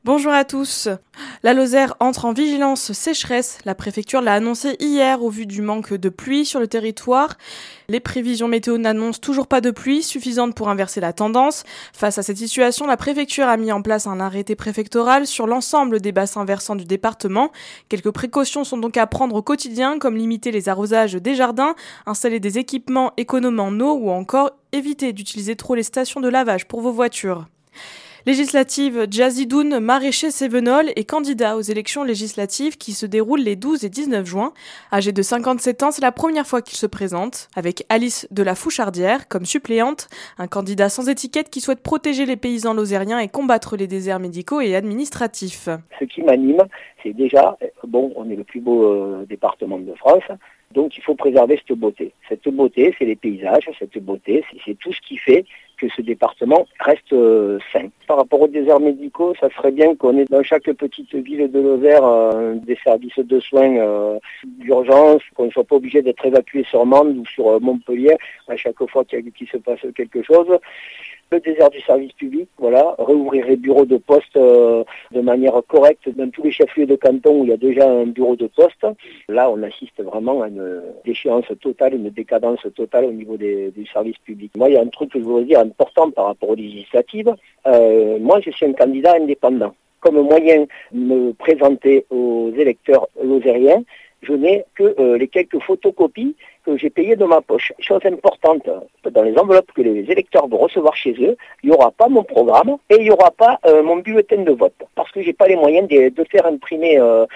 Bonjour à tous. La Lozère entre en vigilance sécheresse. La préfecture l'a annoncé hier au vu du manque de pluie sur le territoire. Les prévisions météo n'annoncent toujours pas de pluie suffisante pour inverser la tendance. Face à cette situation, la préfecture a mis en place un arrêté préfectoral sur l'ensemble des bassins versants du département. Quelques précautions sont donc à prendre au quotidien, comme limiter les arrosages des jardins, installer des équipements économes en eau ou encore éviter d'utiliser trop les stations de lavage pour vos voitures. Législative, Jazidoun Maraîcher-Sévenol est candidat aux élections législatives qui se déroulent les 12 et 19 juin. Âgé de 57 ans, c'est la première fois qu'il se présente, avec Alice de la Fouchardière comme suppléante, un candidat sans étiquette qui souhaite protéger les paysans lozériens et combattre les déserts médicaux et administratifs. Ce qui m'anime, c'est déjà, on est le plus beau département de France, donc il faut préserver cette beauté. Cette beauté, c'est les paysages, cette beauté, c'est tout ce qui fait que ce département reste sain. Par rapport aux déserts médicaux, ça serait bien qu'on ait dans chaque petite ville de Lozère des services de soins d'urgence, qu'on ne soit pas obligé d'être évacué sur Mende ou sur Montpellier à chaque fois qu'il se passe quelque chose. Le désert du service public, réouvrir les bureaux de poste de manière correcte dans tous les chefs-lieux de canton où il y a déjà un bureau de poste. Là, on assiste vraiment à une déchéance totale, une décadence totale au niveau du service public. Moi, il y a un truc que je voudrais dire important par rapport aux législatives. Moi, je suis un candidat indépendant. Comme moyen de me présenter aux électeurs lozériens, je n'ai que les quelques photocopies que j'ai payées de ma poche. Chose importante, dans les enveloppes que les électeurs vont recevoir chez eux, il n'y aura pas mon programme et il n'y aura pas mon bulletin de vote. Parce que j'ai pas les moyens de faire imprimer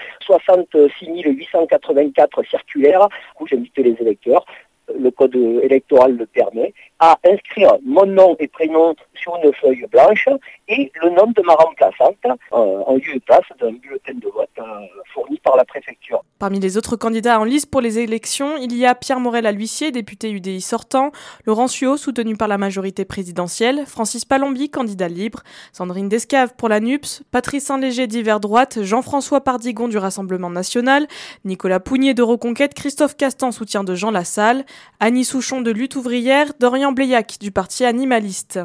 66 884 circulaires où j'invite les électeurs. Le code électoral le permet, à inscrire mon nom et prénom sur une feuille blanche et le nom de ma remplaçante en lieu et place d'un bulletin de vote fourni par la préfecture. Parmi les autres candidats en lice pour les élections, il y a Pierre Morel-Alhuissier, député UDI sortant, Laurent Suau, soutenu par la majorité présidentielle, Francis Palombi, candidat libre, Sandrine Descaves pour la NUPS, Patrice Saint-Léger d'Hiver Droite, Jean-François Pardigon du Rassemblement National, Nicolas Pougnier de Reconquête, Christophe Castan, soutien de Jean Lassalle, Annie Souchon de Lutte ouvrière, Dorian Bléac du Parti animaliste.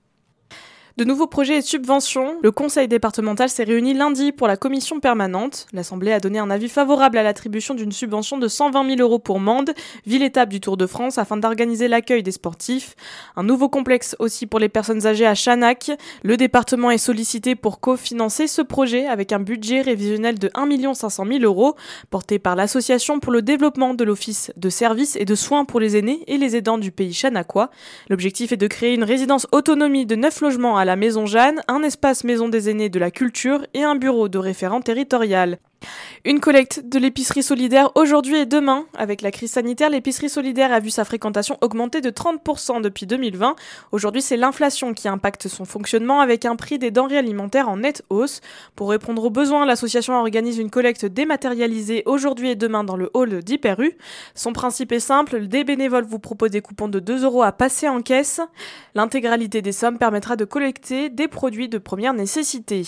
De nouveaux projets et subventions, le conseil départemental s'est réuni lundi pour la commission permanente. L'Assemblée a donné un avis favorable à l'attribution d'une subvention de 120 000 € pour Mende, ville-étape du Tour de France, afin d'organiser l'accueil des sportifs. Un nouveau complexe aussi pour les personnes âgées à Chanac. Le département est sollicité pour cofinancer ce projet avec un budget révisionnel de 1 500 000 €, porté par l'Association pour le développement de l'Office de services et de soins pour les aînés et les aidants du pays chanacois. L'objectif est de créer une résidence autonomie de 9 logements à la Maison Jeanne, un espace maison des aînés de la culture et un bureau de référent territorial. Une collecte de l'épicerie solidaire aujourd'hui et demain. Avec la crise sanitaire, l'épicerie solidaire a vu sa fréquentation augmenter de 30% depuis 2020. Aujourd'hui, c'est l'inflation qui impacte son fonctionnement avec un prix des denrées alimentaires en nette hausse. Pour répondre aux besoins, l'association organise une collecte dématérialisée aujourd'hui et demain dans le hall d'Hyper-U. Son principe est simple, des bénévoles vous proposent des coupons de 2 € à passer en caisse. L'intégralité des sommes permettra de collecter des produits de première nécessité.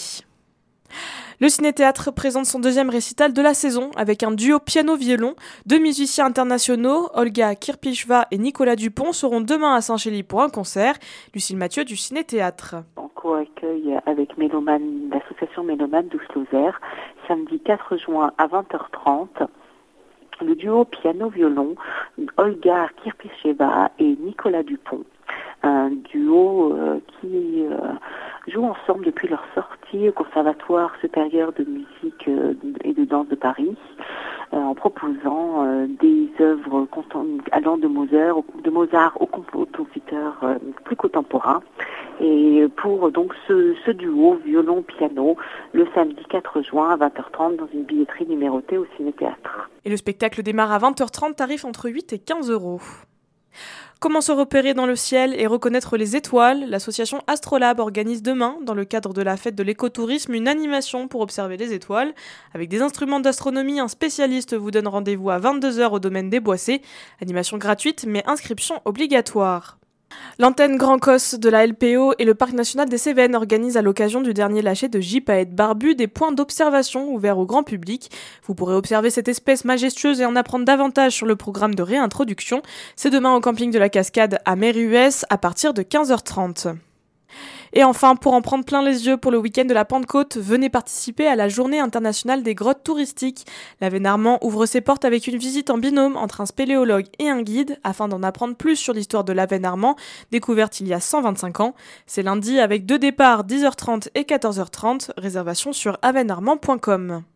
Le Ciné-Théâtre présente son deuxième récital de la saison avec un duo piano-violon. 2 musiciens internationaux, Olga Kirpicheva et Nicolas Dupont, seront demain à Saint-Chély pour un concert. Lucille Mathieu du Ciné-Théâtre. En co-accueil avec Mélomane, l'association Mélomane d'Oust-Lozère, samedi 4 juin à 20h30. Le duo piano-violon, Olga Kirpicheva et Nicolas Dupont. Un duo qui jouent ensemble depuis leur sortie au Conservatoire supérieur de musique et de danse de Paris, en proposant des œuvres allant de Mozart au compositeur plus contemporain. Et pour donc ce duo violon-piano, le samedi 4 juin à 20h30 dans une billetterie numérotée au Ciné-Théâtre. Et le spectacle démarre à 20h30, tarif entre 8 et 15 €. Comment se repérer dans le ciel et reconnaître les étoiles? L'association Astrolabe organise demain, dans le cadre de la fête de l'écotourisme, une animation pour observer les étoiles. Avec des instruments d'astronomie, un spécialiste vous donne rendez-vous à 22h au domaine des Boissés. Animation gratuite, mais inscription obligatoire. L'antenne Grand Cos de la LPO et le Parc national des Cévennes organisent à l'occasion du dernier lâcher de gypaètes barbus des points d'observation ouverts au grand public. Vous pourrez observer cette espèce majestueuse et en apprendre davantage sur le programme de réintroduction. C'est demain au camping de la Cascade à Mérihuès à partir de 15h30. Et enfin, pour en prendre plein les yeux pour le week-end de la Pentecôte, venez participer à la Journée internationale des grottes touristiques. L'Avesnes-Armand ouvre ses portes avec une visite en binôme entre un spéléologue et un guide afin d'en apprendre plus sur l'histoire de l'Avesnes-Armand, découverte il y a 125 ans. C'est lundi avec 2 départs, 10h30 et 14h30. Réservation sur avesnesarmand.com.